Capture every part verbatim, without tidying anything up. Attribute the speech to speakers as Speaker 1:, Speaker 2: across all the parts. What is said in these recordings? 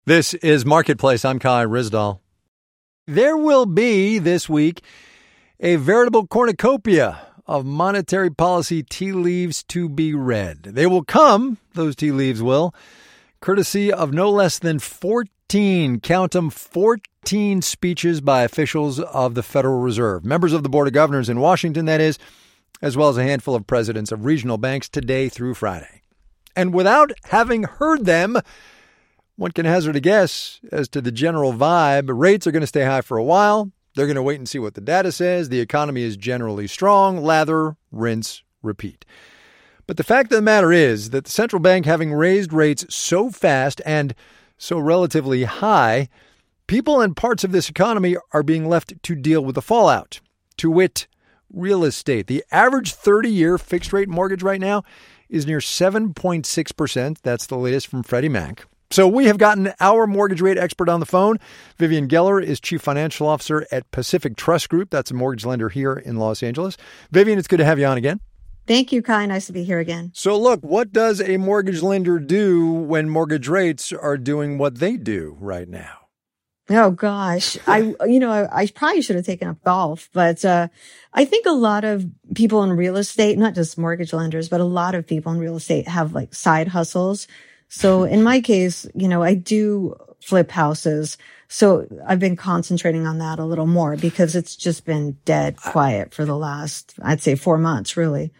Speaker 1: This is Marketplace. I'm Kai Ryssdal. There will be this week a veritable cornucopia of monetary policy tea leaves to be read. They will come, those tea leaves will, courtesy of no less than fourteen, count them, fourteen speeches by officials of the Federal Reserve, members of the Board of Governors in Washington, that is, as well as a handful of presidents of regional banks today through Friday. And without having heard them, one can hazard a guess as to the general vibe. Rates are going to stay high for a while. They're going to wait and see what the data says. The economy is generally strong. Lather, rinse, repeat. But the fact of the matter is that the central bank, having raised rates so fast and so relatively high, people and parts of this economy are being left to deal with the fallout. To wit, real estate. The average thirty-year fixed-rate mortgage right now is near seven point six percent. That's the latest from Freddie Mac. So we have gotten our mortgage rate expert on the phone. Vivian Geller is Chief Financial Officer at Pacific Trust Group. That's a mortgage lender here in Los Angeles. Vivian, it's good to have you on again.
Speaker 2: Thank you, Kai. Nice to be here again.
Speaker 1: So look, what does a mortgage lender do when mortgage rates are doing what they do right now?
Speaker 2: Oh, gosh. I, you know, I, I probably should have taken up golf, but uh, I think a lot of people in real estate, not just mortgage lenders, but a lot of people in real estate have like side hustles. So in my case, you know, I do flip houses. So I've been concentrating on that a little more because it's just been dead quiet for the last, I'd say, four months, really.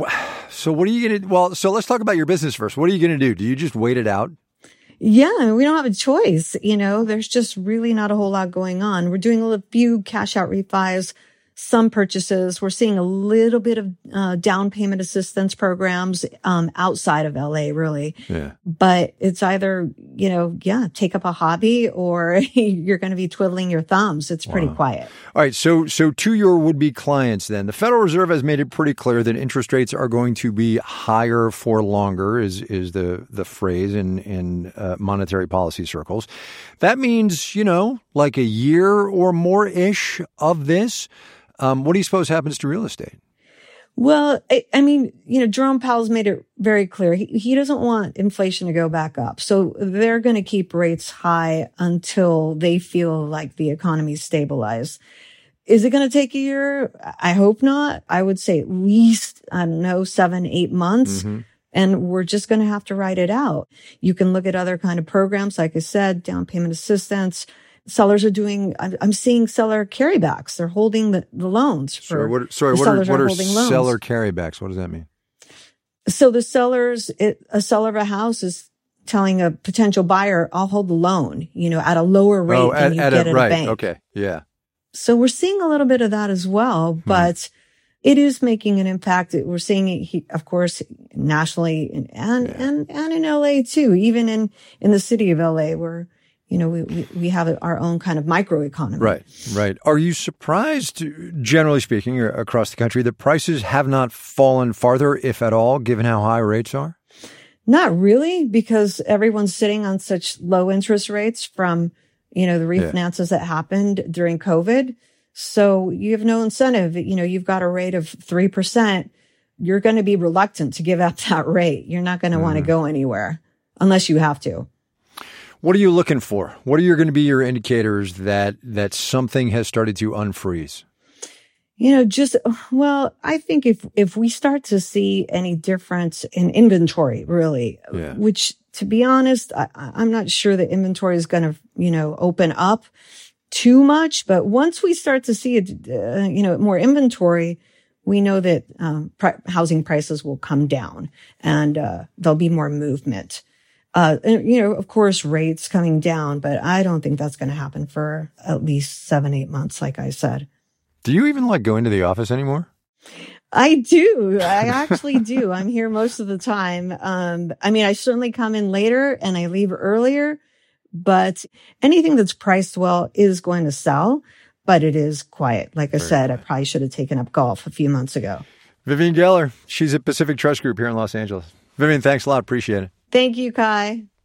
Speaker 1: So what are you going to, well, so let's talk about your business first. What are you going to do? Do you just wait it out?
Speaker 2: Yeah, we don't have a choice. You know, there's just really not a whole lot going on. We're doing a few cash out refis, some purchases. We're seeing a little bit of uh, down payment assistance programs um, outside of L A, really.
Speaker 1: Yeah.
Speaker 2: But it's either, you know, yeah, take up a hobby or you're going to be twiddling your thumbs. It's pretty
Speaker 1: Wow.
Speaker 2: quiet.
Speaker 1: All right. So, so to your would-be clients then, the Federal Reserve has made it pretty clear that interest rates are going to be higher for longer is, is the, the phrase in, in uh, monetary policy circles. That means, you know, like a year or more-ish of this. Um, what do you suppose happens to real estate?
Speaker 2: Well, I, I mean, you know, Jerome Powell's made it very clear. He, he doesn't want inflation to go back up. So they're going to keep rates high until they feel like the economy's stabilized. Is it going to take a year? I hope not. I would say at least, I don't know, seven, eight months. Mm-hmm. And we're just going to have to ride it out. You can look at other kind of programs, like I said, down payment assistance. Sellers are doing, I'm seeing seller carrybacks. They're holding the, the loans. For,
Speaker 1: sorry, what, sorry, what are, what are seller carrybacks? What does that mean?
Speaker 2: So the sellers, it, a seller of a house is telling a potential buyer, I'll hold the loan, you know, at a lower rate
Speaker 1: oh,
Speaker 2: than
Speaker 1: at,
Speaker 2: you
Speaker 1: at
Speaker 2: get
Speaker 1: a,
Speaker 2: at
Speaker 1: right.
Speaker 2: a bank.
Speaker 1: Okay, yeah.
Speaker 2: So we're seeing a little bit of that as well, but hmm. it is making an impact. We're seeing it, of course, nationally and, and, yeah. and, and in L A too, even in, in the city of L A where, you know, we, we, we have our own kind of microeconomy.
Speaker 1: Right, right. Are you surprised, generally speaking, across the country, that prices have not fallen farther, if at all, given how high rates are?
Speaker 2: Not really, because everyone's sitting on such low interest rates from, you know, the refinances yeah. that happened during COVID. So you have no incentive. You know, you've got a rate of three percent. You're going to be reluctant to give out that rate. You're not going to mm. want to go anywhere unless you have to.
Speaker 1: What are you looking for? What are your going to be your indicators that that something has started to unfreeze?
Speaker 2: You know, just, well, I think if, if we start to see any difference in inventory, really, yeah. which to be honest, I, I'm not sure that inventory is going to, you know, open up too much. But once we start to see it, uh, you know, more inventory, we know that um, pr- housing prices will come down and uh, there'll be more movement. Uh, and, you know, of course, rates coming down, but I don't think that's going to happen for at least seven, eight months, like I said.
Speaker 1: Do you even like go into the office anymore?
Speaker 2: I do. I actually do. I'm here most of the time. Um, I mean, I certainly come in later and I leave earlier, but anything that's priced well is going to sell, but it is quiet. Like I Very said, quiet. I probably should have taken up golf a few months ago.
Speaker 1: Vivian Geller, she's at Pacific Trust Group here in Los Angeles. Vivian, thanks a lot. Appreciate it.
Speaker 2: Thank you, Kai.